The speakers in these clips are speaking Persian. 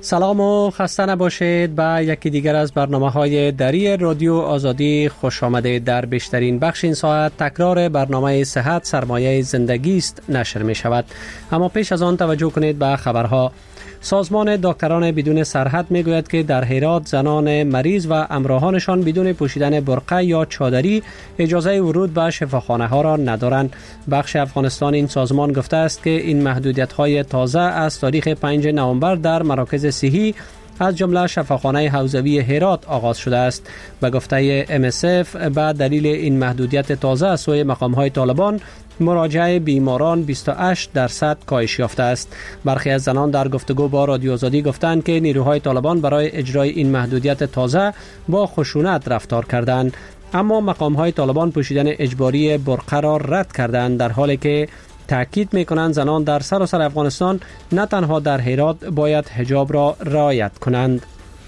سلام و خسته نباشید. به یکی دیگر از برنامه‌های دری رادیو آزادی خوش آمدید. در بیشترین بخش این ساعت تکرار برنامه صحت سرمایه زندگی است نشر می شود. اما پیش از آن توجه کنید به خبرها. سازمان دکتران بدون سرحد می گوید که در هرات زنان مریض و همراهانشان بدون پوشیدن برقع یا چادری اجازه ورود به شفاخانه ها را ندارند. بخش افغانستان این سازمان گفته است که این محدودیت های تازه از تاریخ 5 نوامبر در مراکز صحی از جمله شفاخانه حوزوی هرات آغاز شده است. به گفته MSF به دلیل این محدودیت تازه از سوی مقام‌های طالبان مراجعه بیماران 28% کاهش یافته است. برخی از زنان در گفتگو با رادیو آزادی گفتند که نیروهای طالبان برای اجرای این محدودیت تازه با خشونت رفتار کردند، اما مقام‌های طالبان پوشیدن اجباری برقع را رد کردند، در حالی که تاکید می‌کنند زنان در سراسر افغانستان نه تنها در هرات باید حجاب را رعایت کنند.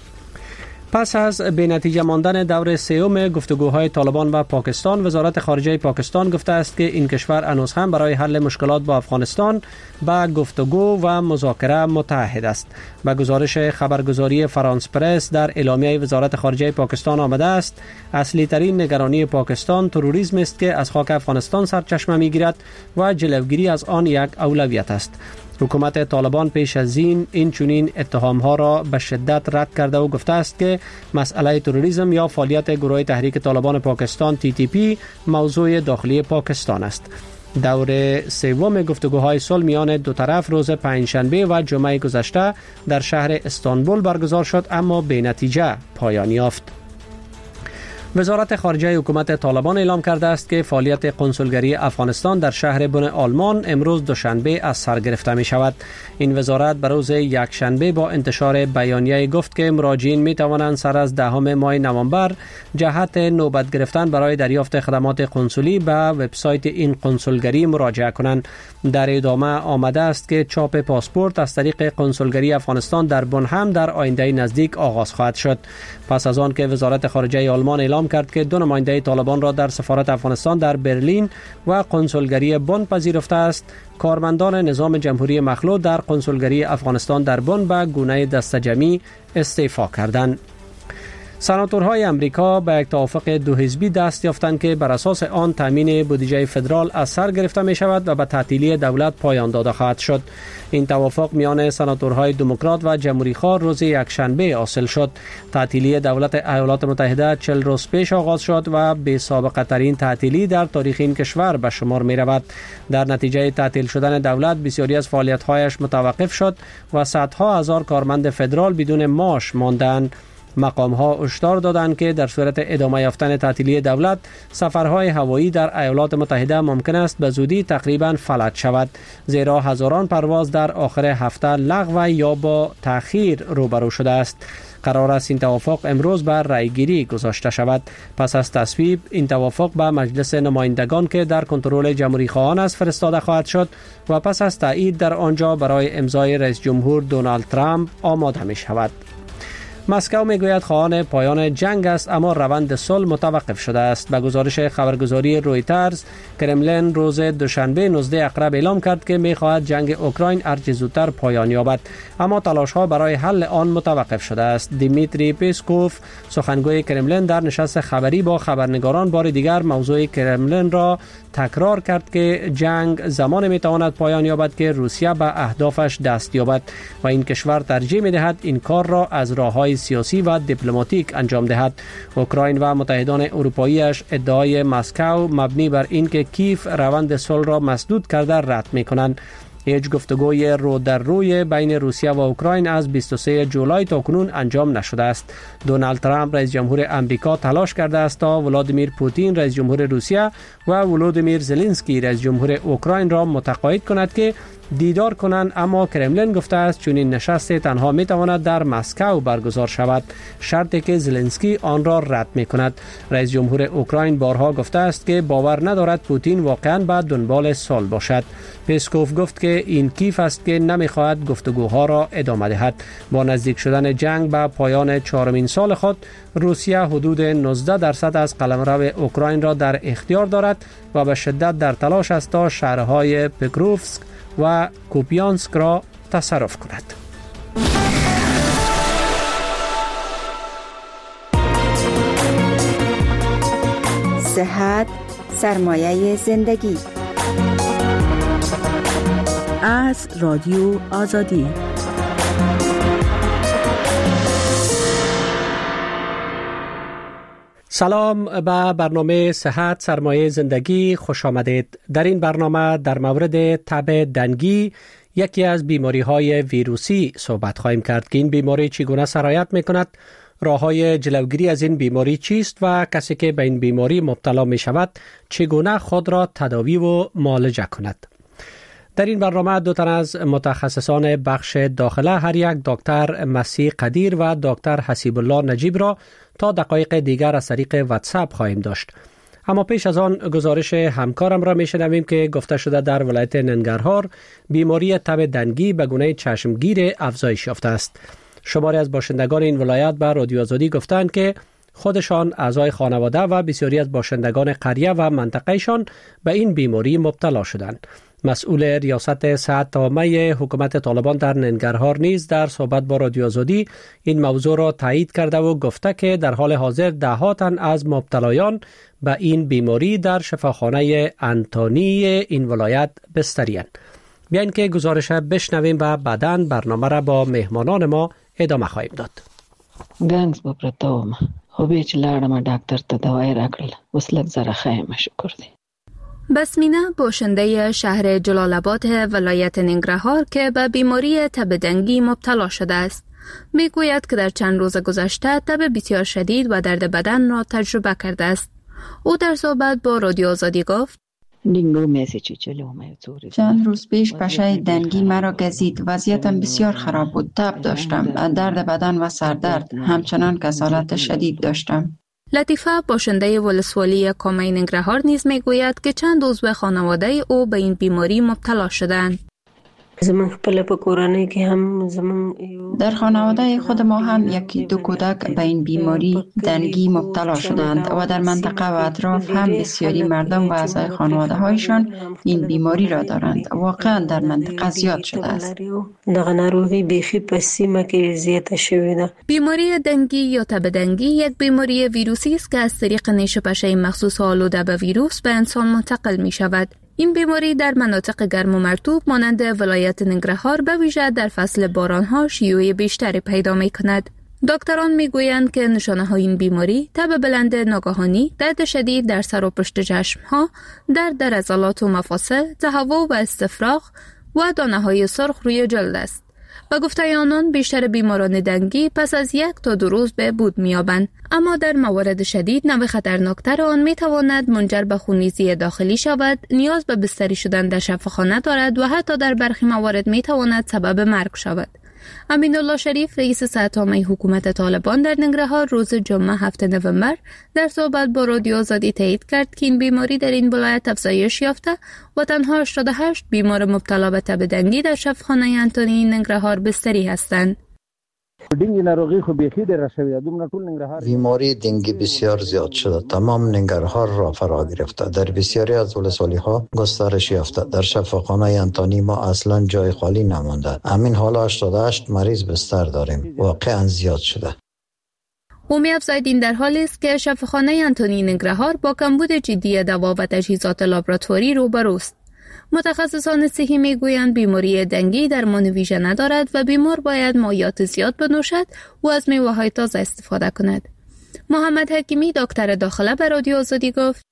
پس از بی‌نتیجه ماندن دور سوم گفتگوهای طالبان و پاکستان، وزارت خارجه پاکستان گفته است که این کشور هنوز هم برای حل مشکلات با افغانستان به گفتگو و مذاکره متعهد است. به گزارش خبرگزاری فرانس پرس در اعلامیه وزارت خارجه پاکستان آمده است اصلی ترین نگرانی پاکستان تروریسم است که از خاک افغانستان سرچشمه می‌گیرد و جلوگیری از آن یک اولویت است. حکومت طالبان پیش از این چنین اتهام‌ها را به شدت رد کرده و گفته است که مسئله تروریسم یا فعالیت گروه تحریک طالبان پاکستان TTP موضوع داخلی پاکستان است. دور سوم گفتگوهای صلح میان دو طرف روز پنجشنبه و جمعه گذشته در شهر استانبول برگزار شد، اما بی نتیجه پایان یافت. وزارت خارجه حکومت طالبان اعلام کرده است که فعالیت قنسولگری افغانستان در شهر بن آلمان امروز دوشنبه از سر گرفته می شود. این وزارت بر روز یکشنبه با انتشار بیانیه گفت که مراجعین می توانند سر از 10 ماه نوامبر جهت نوبت گرفتن برای دریافت خدمات قنسولی به وبسایت این قنسولگری مراجعه کنند. در ادامه آمده است که چاپ پاسپورت از طریق قنسولگری افغانستان در بن هم در آینده نزدیک آغاز خواهد شد. پس از آن که وزارت خارجه آلمان اعلام کرد که 2 نماینده طالبان را در سفارت افغانستان در برلین و قنسولگری بن پذیرفته است، کارمندان نظام جمهوری مخلوع در قنسولگری افغانستان در بن به گونه دسته‌جمعی استعفا کردند. سناتورهای امریکا به یک توافق دو حزبی دست یافتند که بر اساس آن تامین بودجه فدرال از سر گرفته می شود و به تعطیلی دولت پایان داده خواهد شد. این توافق میان سناتورهای دموکرات و جمهوری خواه روز یکشنبه حاصل شد. تعطیلی دولت ایالات متحده 40 روز پیش آغاز شد و بی سابقه ترین تعطیلی در تاریخ این کشور به شمار می رود. در نتیجه تعطیل شدن دولت بسیاری از فعالیت‌هایش متوقف شد و صدها هزار کارمند فدرال بدون معاش ماندند. مقام‌ها هشدار دادند که در صورت ادامه یافتن تعطیلی دولت، سفرهای هوایی در ایالات متحده ممکن است به زودی تقریباً فلج شود، زیرا هزاران پرواز در آخر هفته لغو یا با تأخیر روبرو شده است. قرار است این توافق امروز بر رأیگیری گذاشته شود. پس از تصویب این توافق به مجلس نمایندگان که در کنترل جمهوری خواهان است فرستاده خواهد شد و پس از تایید در آنجا برای امضای رئیس جمهور دونالد ترامپ آماده می شود. مسکو میگوید خواهان پایان جنگ است، اما روند صلح متوقف شده است. به گزارش خبرگزاری رویترز، کرملین روز دوشنبه 19 اکتبر اعلام کرد که میخواهد جنگ اوکراین هرچه زودتر پایان یابد، اما تلاش‌ها برای حل آن متوقف شده است. دیمیتری پیسکوف، سخنگوی کرملین، در نشست خبری با خبرنگاران بار دیگر موضوع کرملین را تکرار کرد که جنگ زمان میتواند پایان یابد که روسیه به اهدافش دست یابد و این کشور ترجیح میدهد این کار را از راه‌های سیاسی و دیپلماتیک انجام دهد. اوکراین و متحدان اروپاییش ادعای مسکو مبنی بر این که کیف روند صلح را مسدود کرده رد می‌کنند. هیچ گفتگوی رو در روی بین روسیه و اوکراین از 23 جولای تا کنون انجام نشده است. دونالد ترامپ رئیس جمهور امریکا تلاش کرده است تا ولادیمیر پوتین رئیس جمهور روسیه و ولودیمیر زلنسکی رئیس جمهور اوکراین را متقاعد کند که دیدار کنند، اما کرملین گفته است چنین نشست تنها می تواند در مسکو برگزار شود، شرطی که زلنسکی آن را رد می کند. رئیس جمهور اوکراین بارها گفته است که باور ندارد پوتین واقعا به دنبال صلح باشد. پیسکوف گفت که این کیف است که نمی خواهد گفتگوها را ادامه دهد. با نزدیک شدن جنگ به پایان 4مین سال خود، روسیه حدود 19% از قلمرو اوکراین را در اختیار دارد و به شدت در تلاش است تا شهرهای پکروفسک و کوپیانسک را تصرف کند. صحت سرمایه زندگی. از رادیو آزادی. سلام به برنامه صحت سرمایه زندگی خوش آمدید. در این برنامه در مورد تب دنگی، یکی از بیماری‌های ویروسی صحبت خواهیم کرد که این بیماری چگونه سرایت می‌کند، راه‌های جلوگیری از این بیماری چیست و کسی که به این بیماری مبتلا می‌شود چگونه خود را تداوی و معالجه کند. در این برنامه دو تن از متخصصان بخش داخله، هر یک دکتر مسیح قدیر و دکتر حسیب الله نجیب را تا دقایق دیگر از طریق واتساپ خواهیم داشت. اما پیش از آن گزارش همکارم را میشنویم که گفته شده در ولایت ننگرهار بیماری تب دنگی به گونه چشمگیر افزایش یافته است. شماری از باشندگان این ولایت به رادیو آزادی گفتند که خودشان، اعضای خانواده و بسیاری از باشندگان قریه و منطقهشان به این بیماری مبتلا شدند. مسئول ریاست صحت عامه حکومت طالبان در ننگرهار نیز در صحبت با رادیو آزادی این موضوع را تایید کرده و گفته که در حال حاضر ده‌ها تن از مبتلایان به این بیماری در شفاخانه انتونی این ولایت بستری‌اند. بیاین که گزارش بشنویم و بعداً برنامه را با مهمانان ما ادامه خواهیم داد. گنگز بپرتاوم خو چې لاړم ډاکټر ته دوايي راکړل، اوس لږ زره ښه شکر دی. بسمینه باشنده شهر جلال آباد ولایت ننگرهار که به بیماری تب دنگی مبتلا شده است میگوید که در چند روز گذشته تب بسیار شدید و درد بدن را تجربه کرده است. او در صحبت با رادیو آزادی گفت: چند روز پیش پشه دنگی مرا گزید. وضعیتم بسیار خراب بود. تب داشتم، درد بدن و سردرد، همچنان کسالت شدید داشتم. لطیفه باشنده ولسوالی کامه ننگرهار نیز میگوید که چند عضو خانواده او به این بیماری مبتلا شدند. در خانواده خود ما هم یکی دو کودک به این بیماری دنگی مبتلا شدند و در منطقه و اطراف هم بسیاری مردم و اعضای خانواده هایشان این بیماری را دارند. واقعا در منطقه زیاد شده است. بیماری دنگی یا تب دنگی یک بیماری ویروسی است که از طریق نیش پشه مخصوص آلوده به ویروس به انسان منتقل می شود. این بیماری در مناطق گرم و مرطوب مانند ولایت ننگرهار به ویژه در فصل بارانها شیوع بیشتری پیدا می کند. دکتران می گویند که نشانه های این بیماری تب بلند ناگهانی، درد شدید در سر و پشت چشمها، درد در عضلات و مفاصل، تهوع و استفراغ و دانه های سرخ روی جلد است. به گفته آنان بیشتر بیماران دنگی پس از 1 تا 2 روز بهبود می‌یابند، اما در موارد شدید نوع خطرناکتر آن می‌تواند منجر به خونریزی داخلی شود، نیاز به بستری شدن در شفاخانه دارد و حتی در برخی موارد می‌تواند سبب مرگ شود. امین الله شریف رئیس صحت عامه حکومت طالبان در ننگرهار روز جمعه 7 نوامبر در صحبت با رادیو آزادی تایید کرد که این بیماری در این ولایت افزایش یافته و تنها 88 بیمار مبتلا به تب دنگی در شفاخانه انتونی ننگرهار بستری هستند. بیماری دنگی بسیار زیاد شده، تمام ننگرهار را فرا گرفته. در بسیاری از ولسوالی ها گسترش یافته. در شفاخانه انتونی ما اصلا جای خالی نمانده. همین حالا 88 مریض بستر داریم. واقعا زیاد شده. او می‌افزاید این در حالی است که شفاخانه انتونی ننگرهار با کمبود جدی دوا و تجهیزات لابراتواری روبروست. متخصصان صحی میگویند بیماری دنگی درمان ویژه ندارد و بیمار باید مایعات زیاد بنوشد و از میوه‌های تازه استفاده کند. محمد حکیمی دکتر داخله به رادیو آزادی گفت: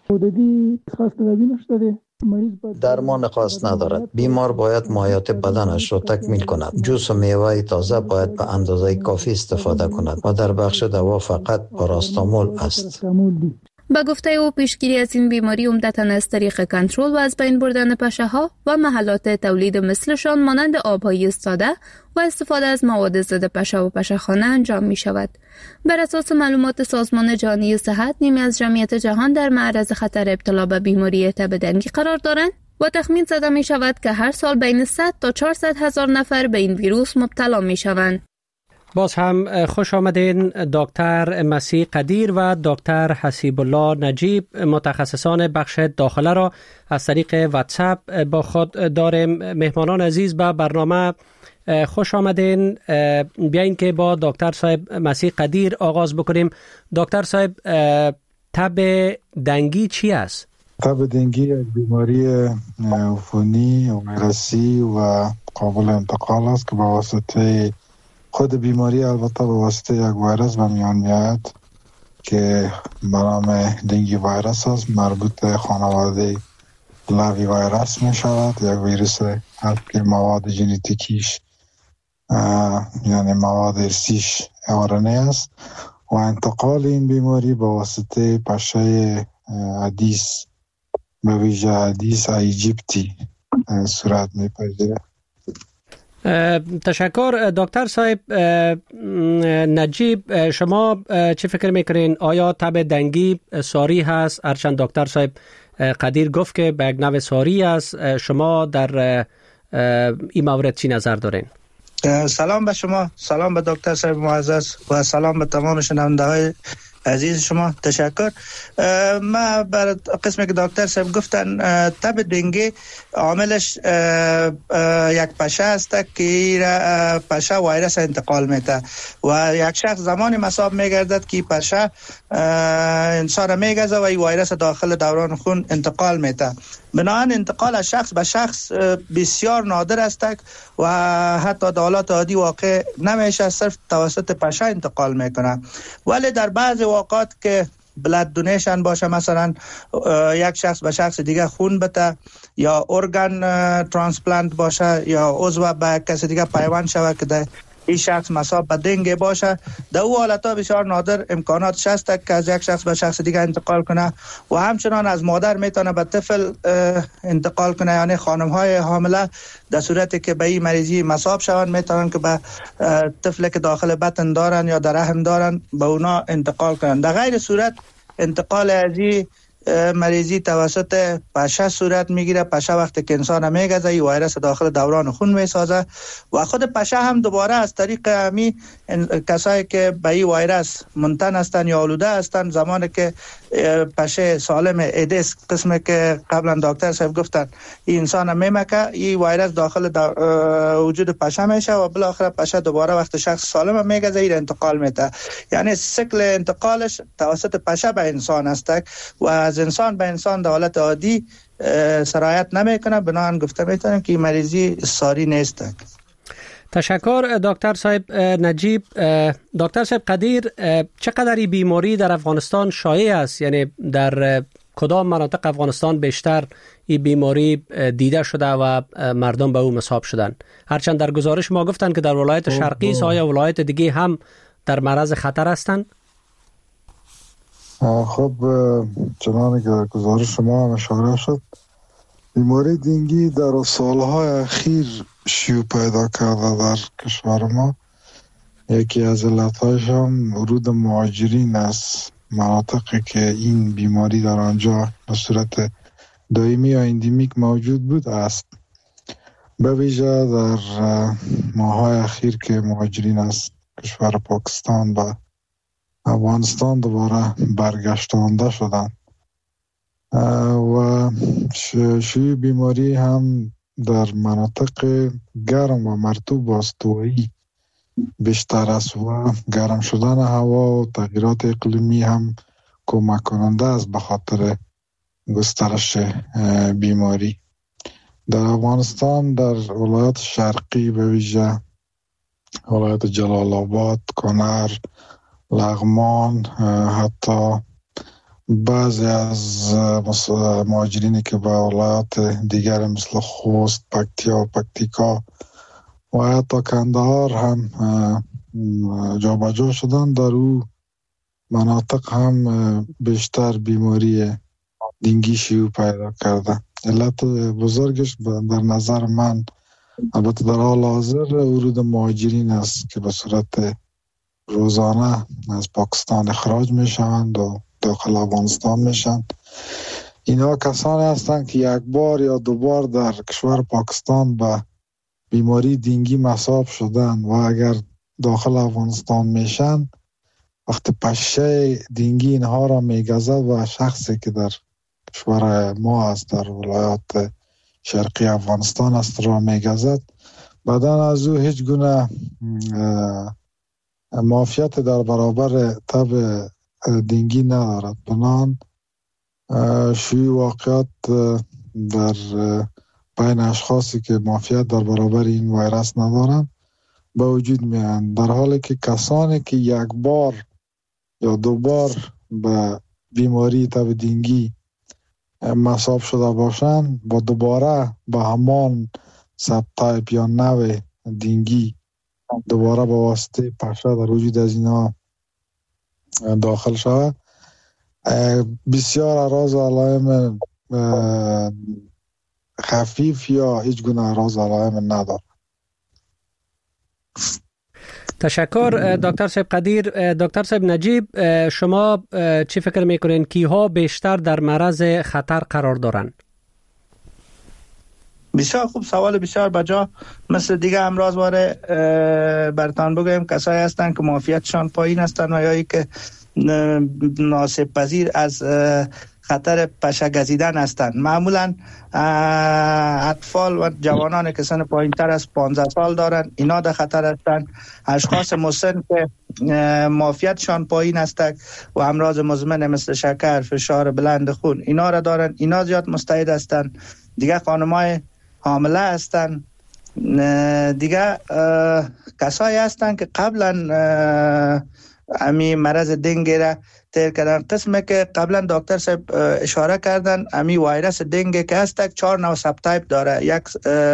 درمان خاص ندارد. بیمار باید مایعات بدنش را تکمیل کند. جوس و میوه تازه باید به اندازه کافی استفاده کند و در بخش دوا فقط پاراستامول است. با گفته او پیشگیری از این بیماری عمدتاً از طریق کنترل و از بین بردن پشه‌ها و محلات تولید مثلشان مانند آب‌های ساده و استفاده از مواد ضد پشه و پشه‌خانه انجام می شود. بر اساس معلومات سازمان جهانی صحت، نیمی از جمعیت جهان در معرض خطر ابتلا به بیماری تب دنگی قرار دارند و تخمین زده می شود که هر سال بین 100 تا 400 هزار نفر به این ویروس مبتلا می شوند. باز هم خوش آمدین دکتر مسیح قدیر و دکتر حسیب الله نجیب، متخصصان بخش داخله را از طریق واتساپ با خود داریم. مهمانان عزیز به برنامه خوش آمدین. بیاین که با دکتر صاحب مسیح قدیر آغاز بکنیم. دکتر صاحب، تب دنگی چی است؟ تب دنگی یک بیماری عفونی و ویروسی و قابل انتقال است که به واسطه خود بیماری البته به واسطه یک ویروس به میان میاد که به نام دنگی ویروس است، مربوط خانواده لاوی ویروس می شود. یک ویروس هست که مواد ژنتیکیش یعنی مواد ارثیش RNA است و انتقال این بیماری به واسطه پشه ادیس به ویژه ادیس ایجیپتی صورت می‌پذیرد. تشکر دکتر صاحب. نجیب، شما چه فکر میکنین؟ آیا تب دنگی ساری هست؟ هرچند دکتر صاحب قدیر گفت که به یک نوع ساری است، شما در این مورد چی نظر دارین؟ سلام به شما، سلام به دکتر صاحب معزز و سلام به تمام شنونده‌های عزیز شما. تشکر. ما بر قسمی که دکتر صاحب گفتن، تب دنگی عاملش یک پشه است که پشه ویروس انتقال میده و یک شخص زمانی مصاب میگردد که پشه انسان میگزه و این ویروس داخل دوران خون انتقال میده. بنابراین انتقال از شخص به شخص بسیار نادر است و حتی در حالات عادی واقع نمیشه، صرف توسط پشه انتقال میکنه. ولی در بعض اوقات که بلد دونیشن باشه، مثلا یک شخص به شخص دیگه خون بده یا ارگان ترانسپلانت باشه یا عضو به کسی دیگه پیوند شوه که این شخص مصاب به دنگ باشه، در او حالتا بسیار نادر امکاناتش هست که از یک شخص به شخص دیگه انتقال کنه و همچنان از مادر میتونه به طفل انتقال کنه. یعنی خانم های حامله در صورتی که به این مریضی مصاب شوند میتونن که به طفل که داخل بطن دارن یا در رحم دارن به اونا انتقال کنن. در غیر صورت انتقال از این مریضی توسط پشه صورت میگیره. پشه وقتی که انسان میگزه این ویروس داخل دوران خون میسازه و خود پشه هم دوباره از طریق همی کسایی که به این ویروس منتن هستن یا آلوده هستن، زمانی که پشه سالم ایدس قسمی که قبلا دکتر صاحب گفتن این انسان میمکه، این ویروس داخل وجود پشه میشه و بالاخره پشه دوباره وقتی شخص سالم میگزه این انتقال میده. یعنی سیکل انتقالش توسط پشه به انسان است و از انسان به انسان در حالت عادی سرایت نمیکنه. بنابراین گفته میتونیم که این مریضی ساری نیست. تشکر دکتر صاحب نجیب. دکتر صاحب قدیر، چقدر این بیماری در افغانستان شایع است؟ یعنی در کدام مناطق افغانستان بیشتر این بیماری دیده شده و مردم به او مصاب شدن؟ هرچند در گزارش ما گفتن که در ولایت شرقی است، آیا ولایت دیگه هم در معرض خطر هستند؟ خب چنانه که در گزارش شما هم اشاره شد، بیماری دنگی در سالهای اخیر شیوع پیدا کرده در کشور ما. یکی از علتهایش هم ورود مهاجرین است، مناطقی که این بیماری در آنجا به صورت دائمی یا اندیمیک موجود بود است. به ویژه در ماه‌های اخیر که مهاجرین از کشور پاکستان و افغانستان دوباره برگشتانده شدن و شیوع بیماری هم در مناطق گرم و مرطوب و استوایی بیشتر است و گرم شدن هوا و تغییرات اقلیمی هم کمک کننده است به خاطر گسترش بیماری. در افغانستان در ولایت شرقی به ویژه ولایت جلال آباد، کنر، لغمان، حتی بعضی از مهاجرینی که به ولایات دیگر مثل خوست، پکتیکا و حتی کندهار هم جابجا شدن، در او مناطق هم بیشتر بیماری دنگی شیوع پیدا کرده. علت بزرگش در نظر من البته در حال حاضر ورود مهاجرین است که به صورت روزانه از پاکستان اخراج میشوند و داخل افغانستان میشن. اینا کسانی هستند که یک بار یا دو بار در کشور پاکستان به بیماری دنگی مصاب شدن و اگر داخل افغانستان میشن، وقتی پشه دنگی اینها را میگزد و شخصی که در کشور ما است، در ولایات شرقی افغانستان است را میگزد، بعدا از او هیچ گونه معافیت در برابر تب دنگی ندارد. بنان شیوع واقعات در بین اشخاصی که معافیت در برابر این ویروس ندارند به وجود میاند، در حالی که کسانی که یک بار یا دو بار به بیماری تب دنگی مصاب شده باشند با دوباره به همان سب تایپ یا نوع دنگی دوباره با واسطه پشه در وجود از اینا داخل شود، بسیار اعراض و علائم خفیف یا هیچ گونه اعراض و علائم ندارد. تشکر دکتر صاحب قدیر. دکتر صاحب نجیب، شما چی فکر میکنین کیها بیشتر در معرض خطر قرار دارند؟ بسیار خوب، سوال بسیار بجا. مثل دیگه امراض واره برتان بگویم کسایی هستن که معافیتشان پایین هستن و یا که ناسب پذیر از خطر پشه گزیدن هستند. معمولا اطفال و جوانان که سن پایین تر از 15 سال دارن، اینا در خطر هستند. اشخاص مسن که معافیتشان پایین است و امراض مزمن مثل شکر، فشار بلند خون اینا را دارن، اینا زیاد مستعد هستند. دیگه خانمای حامله هستند. دیگه کسایی هستند که قبلا امی مرض دنگ را تیر کردن. قسمه که قبلا دکتر صاحب اشاره کردن، امی ویروس دنگ که هست 4 نوع سب تایپ داره. یک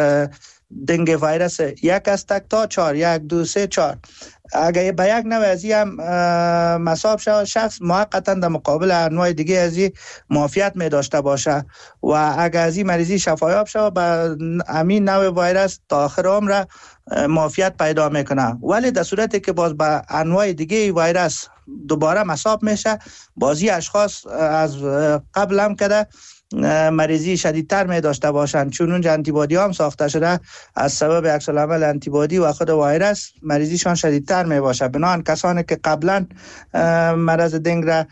دنگ ویروس یک است تا 4، 1 2 3 4. اگه به یک نوع ازی هم مصاب شود، شخص موقتا در مقابل انواع دیگه ازی معافیت می داشته باشه و اگه ازی مریضی شفایاب شود به همین نوع ویروس تا آخر عمر معافیت پیدا میکنه. ولی در صورتی که باز به انواع دیگه ویروس دوباره مصاب میشه، بازی اشخاص از قبل هم کده مریضی شدیدتر می داشته باشند، چون اونجا انتیبادی هم ساخته شده از سبب عکس العمل انتیبادی و خود ویروس مریضیشان شدیدتر می باشه. بنابراین کسانی که قبلا مرض دنگ را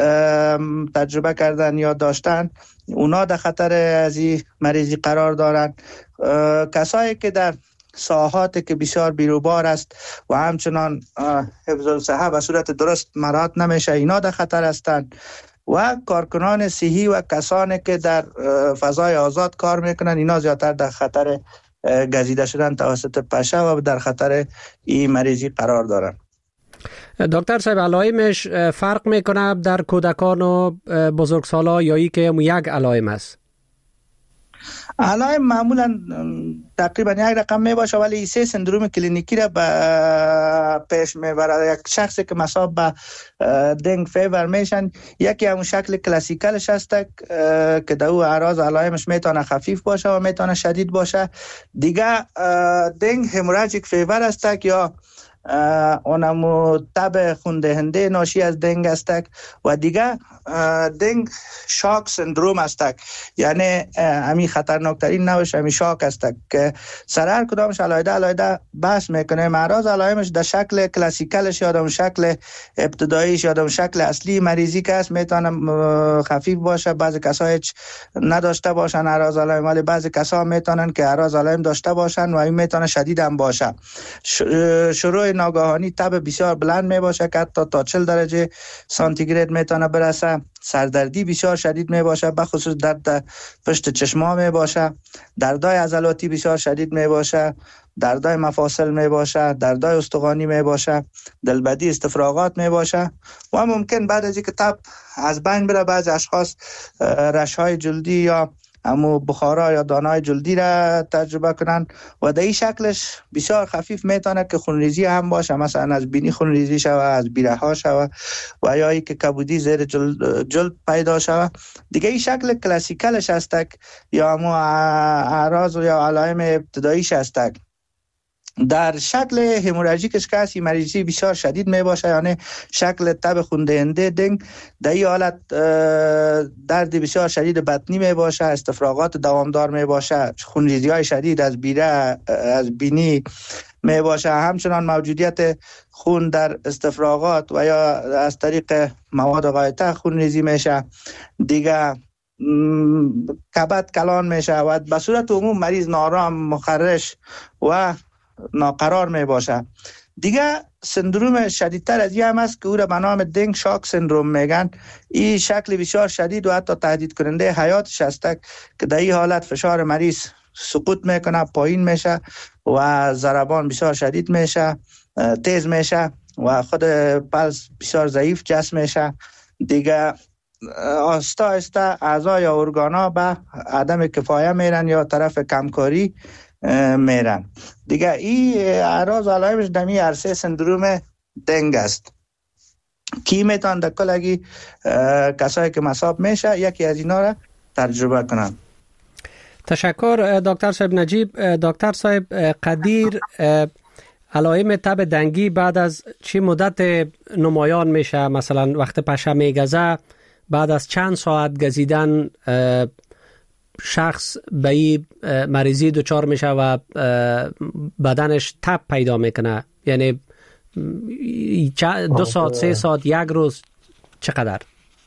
تجربه کردن یا داشتن، اونا در خطر از این مریضی قرار دارن. کسایی که در ساحاتی که بسیار بیروبار است و همچنان حفظ الصحه به صورت درست مراعات نمیشه، اینا در خطر هستند. و کارکنان صحی و کسانی که در فضای آزاد کار میکنن، اینا زیادتر در خطر گزیده شدن توسط پشه و در خطر این مریضی قرار دارن. دکتر صاحب، علائمش فرق میکنه در کودکان و بزرگسالا یا ای که یک علائم است؟ علائم معمولا تقریبا یک رقم می باشه، ولی سه سندروم کلینیکی را به پیش میبره. یک شخصی که مصاب به دنگ فیور میشن، یکی همون شکل کلاسیکالش هست که در او اعراض علائمش میتونه خفیف باشه و میتونه شدید باشه. دیگه دنگ هموراژیک فیور است یا اونمو تب خوندهنده ناشی از دنگ است و دیگه دنگ شاک سندروم است، یعنی همین خطرناکترین نوش همین شاک است که سر هر کدامش علاوه بحث میکنه. اعراض علائمش در شکل کلاسیکالش یا شکل ابتداییش یا شکل اصلی مریضی که است میتونه خفیف باشه، بعضی کسا هیچ نداشته باشن اعراض علائم، ولی بعضی کسا میتونن که اعراض علائم داشته باشن و این میتونه شدید هم باشه. شروع ناگهانی تب بسیار بلند می باشه که حتی تا 40 درجه سانتیگراد میتونه برسه. سردردی بسیار شدید می باشه، به خصوص درد پشت چشما می باشه. دردای عضلاتی بسیار شدید می باشه، دردای مفاصل می باشه، دردای استخوانی می باشه، دلبدی، استفراغات می باشه و ممکن بعد از اینکه تب از بین بره بعضی اشخاص رشهای جلدی یا همو بخارا یا دانای جلدی را تجربه کنن و در این شکلش بسیار خفیف میتونه که خونریزی هم باشه، مثلا از بینی خونریزی شوه، از بیره ها شوه و یا ای که کبودی زیر جلد پیدا شوه. دیگه این شکل کلاسیکالش هست یا همو اعراض یا علائم ابتداییش هست. در شکل هموراژیکش که هستی مریضی بسیار شدید می باشه، یعنی شکل تب خوندهنده دنگ. در این حالت درد بسیار شدید بطنی می باشه، استفراغات دوامدار می باشه، خونریزی های شدید از بیره از بینی می باشه، همچنان موجودیت خون در استفراغات و یا از طریق مواد غایطه خونریزی میشه. دیگه کبد کلان میشه و به صورت عموم مریض نارام، مخرش و ناقرار می باشه. دیگه سندروم شدیدتر از این هم است که او را به نام دنگ شاک سندروم میگن. این شکل بسیار شدید و حتی تهدید کننده حیاتش است که در این حالت فشار مریض سقوط میکنه، پایین میشه و ضربان بسیار شدید میشه، تیز میشه و خود پلس بسیار ضعیف جسم میشه. دیگه آسته آسته اعضا یا ارگانا به عدم کفایه میرن یا طرف کمکاری میرن. دیگه این اعراض علائمش دمی عرصه سندروم دنگ است. کی میتون در کلگی کسایی که مصاب میشه یکی از اینا را تجربه کنن. تشکر دکتر صاحب نجیب. دکتر صاحب قدیر، علائم تب دنگی بعد از چه مدت نمایان میشه؟ مثلا وقت پشه میگزه بعد از چند ساعت گزیدن شخص به این مریضی دچار میشه و بدنش تب پیدا میکنه؟ یعنی 2 ساعت، 3 ساعت، 1 روز، چقدر؟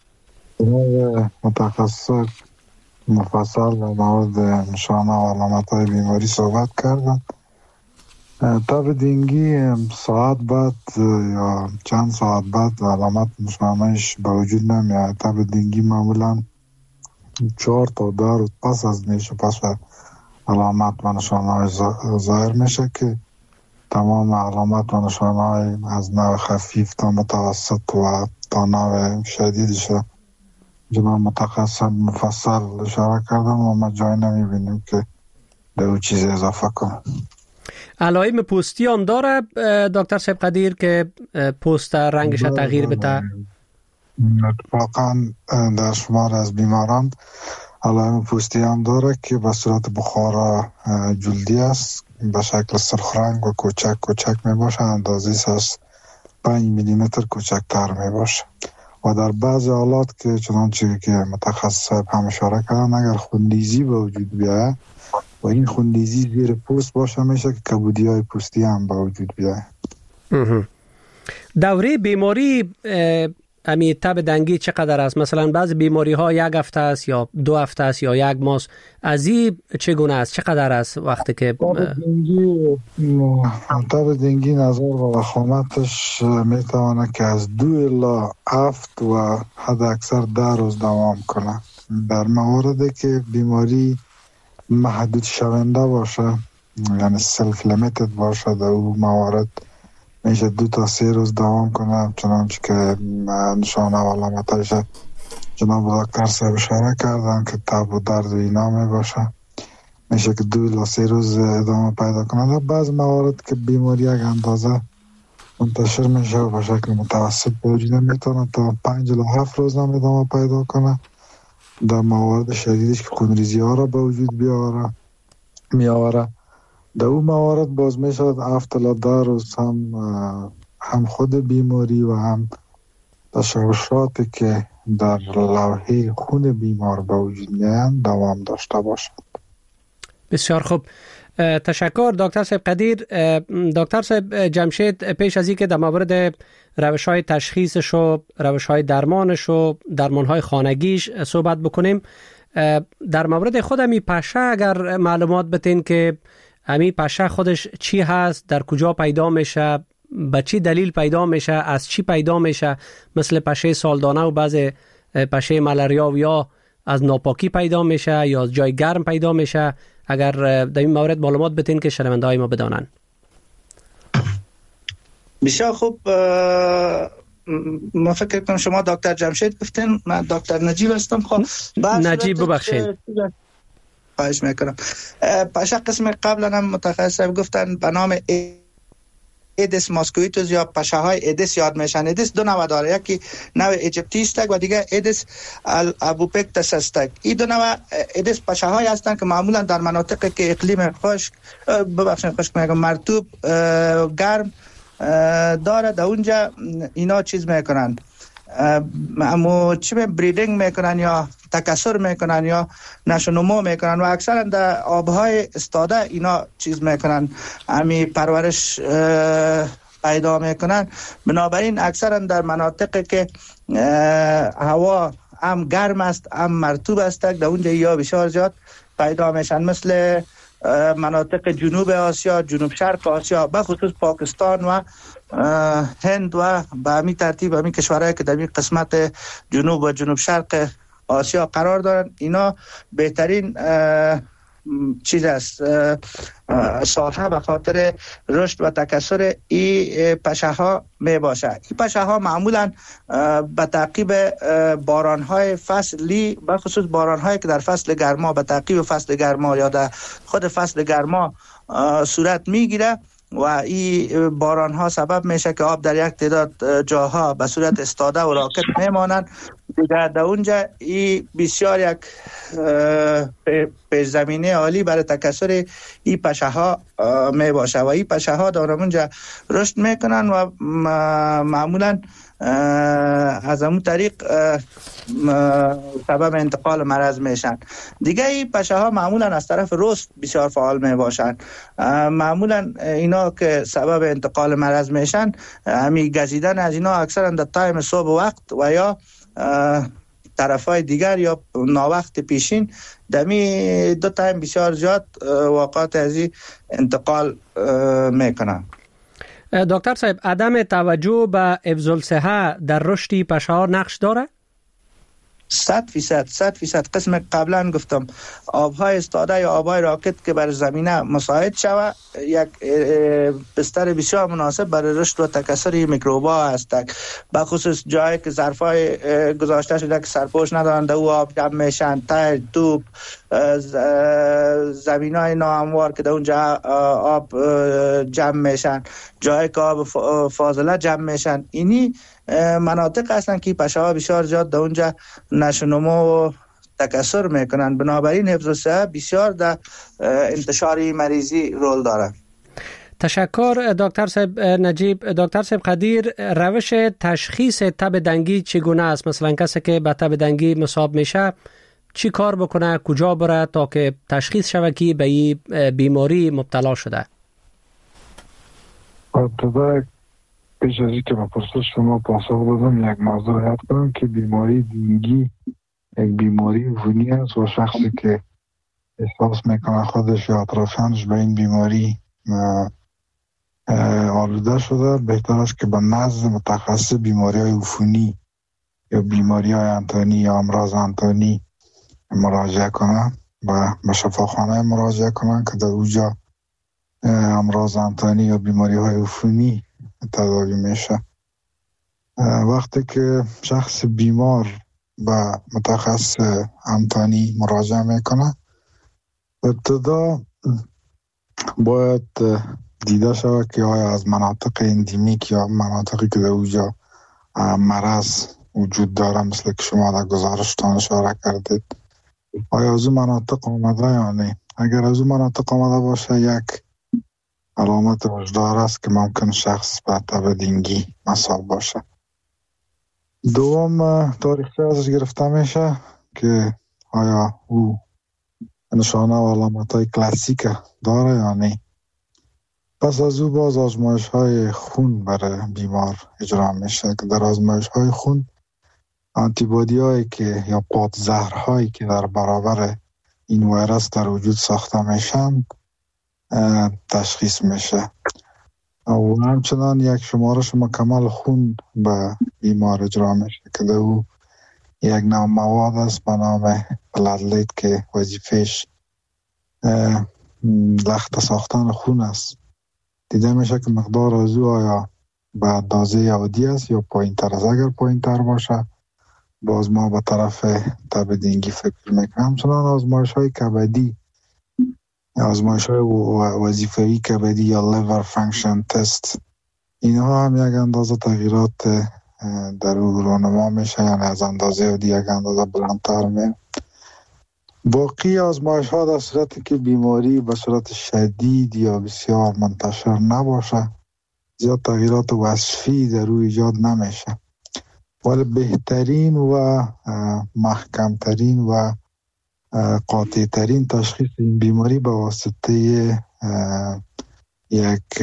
متخصص مفصل در مورد نشانه و علامت های بیماری صحبت کردن. تب دنگی ساعت بعد یا چند ساعت بعد علامت نشانهش به وجود نمیاد. تب دنگی معمولا 4 تا 10 روز پس از نیش پس علامت و نشانه ظاهر میشه که تمام علامت و نشانه های از نوع خفیف تا متوسط و تا نوع شدیدش جناب متخصص مفصل اشاره کردم و ما جای نمیبینیم که در او چیز اضافه کنم. علائم پوستی هم داره دکتر صاحب قدیر که پوست رنگش تغییر بده؟ اتفاقا در شمار از بیماران علائم پوستی هم داره که به صورت بخارا جلدی است، به شکل سرخ رنگ و کوچک می باشه، اندازه از 5 میلیمتر کوچکتر می باشه و در بعض حالات که چنانچه که متخصص هم اشاره کردن اگر خونریزی به وجود بیاید و این خونریزی زیر پوست باشه میشه که کبودی های پوستی هم به وجود بیاید. دوره بیماری امی تب دنگی چقدر است؟ مثلا بعض بیماری ها 1 هفته است یا 2 هفته است یا 1 ماه. از این چگونه است؟ چقدر است وقتی که تب دنگی نظر و وخامتش میتونه که از 2 الی 7 و حد اکثر 10 روز دوام کنه. در مواردی که بیماری محدود شونده باشه یعنی سلف لیمیتد باشه در اون موارد میشه 2 تا 3 روز دوام کنه، چنانچه که نشانه و علامتش جناب دکتر صاحب اشاره کردن که تب و درد و اینا می باشه میشه که 2 تا 3 روز ادامه پیدا کنه. در بعض موارد که بیماری یک اندازه منتشر میشه و به شکل متوسط بوجود میتونه تا 5 تا 7 روز هم ادامه پیدا کنه. در موارد شدیدش که خونریزی ها را به وجود میآوره در اون موارد باز میشود 7 تا 10 روز هم خود بیماری و هم تشوشاتی که در لوحه خون بیمار به وجود میآیند دوام داشته باشد. بسیار خوب، تشکر دکتر صاحب قدیر. دکتر صاحب جمشید، پیش از اینکه در مورد روش‌های تشخیصش و روش‌های درمانش و درمان‌های خانگیش صحبت بکنیم، در مورد خود امی پشه اگر معلومات بتین که امی پشه خودش چی هست، در کجا پیدا میشه، به چی دلیل پیدا میشه، از چی پیدا میشه، مثل پشه سالدانه و بعض پشه ملاریا یا از ناپاکی پیدا میشه یا از جای گرم پیدا میشه، اگر در این مورد معلومات بتین که شنونده های ما بدانن. بسیار خوب. ما فکر کنم شما دکتر جمشید گفتین، من دکتر نجیب هستم. خب نجیب ببخشید. خواهش میکنم. پشه قسم قبلا هم متخصص گفتن به نام ایدس ماسکویتوس یا پشه های ایدس یاد میشن. ایدس 2 نوع داره، یکی نوع ایجپتی است و دیگه ایدس ابوپکتس است. این 2 نوع ایدس پشه های هستن که معمولا در مناطقی که اقلیم خشک میگم مرطوب گرم داره در اونجا اینا چیز میکنن، اما چی بریدینگ میکنن یا تکثر میکنن یا نشو نمو میکنن و اکثرا در آبهای استاده اینا چیز میکنن، امی پرورش پیدا میکنن. بنابراین اکثرا در مناطقی که هوا هم گرم است هم مرطوب است در اونجا یا بسیار زیاد پیدا میشن، مثل مناطق جنوب آسیا، جنوب شرق آسیا، به خصوص پاکستان و هند و به همین ترتیب همین کشورهایی که در این قسمت جنوب و جنوب شرق آسیا قرار دارن، اینا بهترین چیز است سالها به خاطر رشد و تکثر این پشه ها می باشه. این پشه ها معمولا به تعقیب باران های فصلی، به خصوص باران هایی که در فصل گرما به تعقیب فصل گرما یا در خود فصل گرما صورت می گیره و این باران ها سبب میشه که آب در یک تعداد جاها به صورت استاده و راکد میمانند. در اونجا این بسیار یک پیش زمینه عالی برای تکثر این پشه ها می باشه و این پشه ها در اونجا رشد میکنن و معمولا از همون طریق سبب انتقال مرض میشن. دیگه این پشه ها معمولا از طرف رست بسیار فعال می باشن. معمولا اینا که سبب انتقال مرض میشن، همین گزیدن از اینا اکثرا در تایم صبح وقت و یا طرفای دیگر یا ناوقت پیشین، دمی دو تایم بسیار زیاد واقعات از این انتقال میکنن. دکتر صاحب، عدم توجه به حفظ الصحه در رشد پشه ها نقش داره؟ 100% قسم قبلا گفتم آبهای استاده یا آبهای راکد که بر زمینه مساعد شود یک بستر بسیار مناسب برای رشد و تکثر میکروبا است. به خصوص جایی که ظرفای گذاشته شده که سرپوش ندارند او آب جمع میشن، تیر، توپ، زمینای ناهموار که در اونجا آب جمع میشن، جایی که آب فاضله جمع میشن، اینی مناطق هستن که پشه ها بسیار زیاد در اونجا نشونمو و تکثر میکنن. بنابراین حفظ الصحه بسیار در انتشار مریضی رول داره. تشکر دکتر صاحب نجیب. دکتر صاحب قدیر، روش تشخیص تب دنگی چگونه است؟ مثلا کسی که به تب دنگی مصاب میشه چی کار بکنه، کجا بره تا که تشخیص شود که به این بیماری مبتلا شده؟ پیش از اینکه به پرسش شما پاسخ بدم، یک موضوع یاد کنم که بیماری دنگی یک بیماری عفونی است و شخصی که احساس میکنه خودش یا اطرافیانش به این بیماری آلوده شده، بهتر است که به نزد متخصص بیماری های عفونی یا بیماری های انتانی یا امراض انتانی مراجعه کنه و به شفاخانه مراجعه کنن که در اونجا امراض انتانی یا بیماری های عفونی تداوی میشه. وقتی که شخص بیمار به متخصص انتانی مراجعه میکنه، ابتدا باید دیده شود که آیا از مناطق اندیمیک یا مناطقی که در اونجا مرض وجود داره، مثل که شما در گزارشتان اشاره کردید، آیا از اون مناطق آمده یا نه. اگر از اون مناطق آمده باشه، یک علامت وجدار است که ممکن شخص به تب دنگی مصاب باشه. دوم، تاریخچه ازش گرفته میشه که آیا او نشانه و علامت های کلاسیک داره یا نه. پس از او باز آزمایش های خون برای بیمار اجرا میشه که در آزمایش های خون آنتیبادی هایی که یا پادزهر هایی که در برابر این ویروس در وجود ساخته میشن تشخیص میشه و همچنان یک شمارش مکمل خون به بیمار اجرا میشه که در او یک نوع مواد است به نام پلاتلیت که وظیفهش لخت ساختن خون است. دیده میشه که مقدار از او آیا به اندازه عادی است یا پایین تر است. اگر پایین تر باشه باز ما به طرف تب دنگی فکر میکنم. همچنان آزمایش های کبدی، آزمایش های وظیفه‌ای کبدی یا لیور فانکشن تست، اینها هم یک اندازه تغییرات در او رونما میشه، یعنی از اندازه عادی یک اندازه بلندتر میشه. باقی آزمایش ها در صورتی که بیماری به صورت شدید یا بسیار منتشر نباشه، زیاد تغییرات وصفی در او ایجاد نمیشه، ولی بهترین و محکمترین و قاطع ترین تشخیص این بیماری به واسطه یک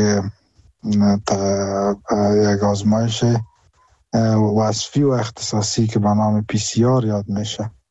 آزمایش وصفی و اختصاصی که به نام PCR یاد میشه.